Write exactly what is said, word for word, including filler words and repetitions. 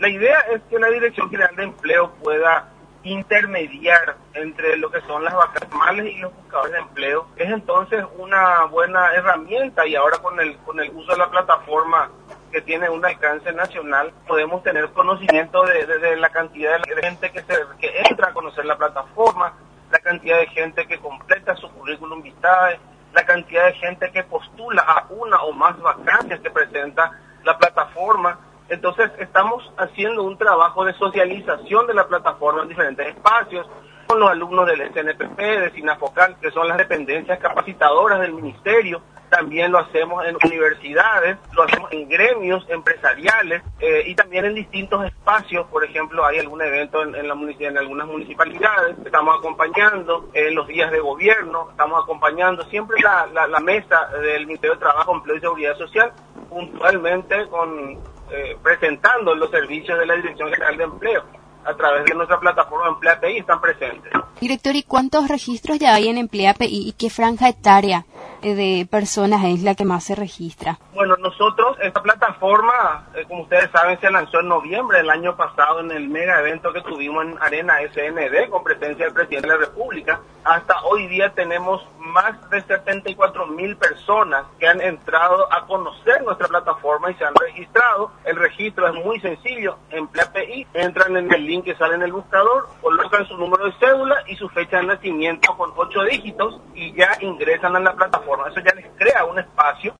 La idea es que la Dirección General de Empleo pueda intermediar entre lo que son las vacantes formales y los buscadores de empleo. Es entonces una buena herramienta, y ahora con el con el uso de la plataforma que tiene un alcance nacional, podemos tener conocimiento de, de, de la cantidad de gente que, se, que entra a conocer la plataforma, la cantidad de gente que completa su currículum vitae, la cantidad de gente que postula a una o más vacantes que presenta la plataforma. Entonces estamos haciendo un trabajo de socialización de la plataforma en diferentes espacios, con los alumnos del S N P P, de SINAFOCAL, que son las dependencias capacitadoras del ministerio. También lo hacemos en universidades, lo hacemos en gremios empresariales eh, y también en distintos espacios. Por ejemplo, hay algún evento en, en, la en algunas municipalidades, estamos acompañando en los días de gobierno, estamos acompañando siempre la, la, la mesa del Ministerio de Trabajo, Empleo y Seguridad Social, puntualmente con eh, presentando los servicios de la Dirección General de Empleo. A través de nuestra plataforma Emplea P I están presentes. Director, ¿y cuántos registros ya hay en Emplea P I y qué franja etaria de personas es la que más se registra? Bueno, nosotros, esta plataforma, eh, como ustedes saben, se lanzó en noviembre del año pasado en el mega evento que tuvimos en Arena S N D con presencia del Presidente de la República. Hasta hoy día tenemos más de setenta y cuatro mil personas que han entrado a conocer nuestra plataforma y se han registrado. El registro es muy sencillo. Emplea P I, entran en el link que sale en el buscador, colocan su número de cédula y su fecha de nacimiento con ocho dígitos y ya ingresan a la plataforma. Eso ya les crea un espacio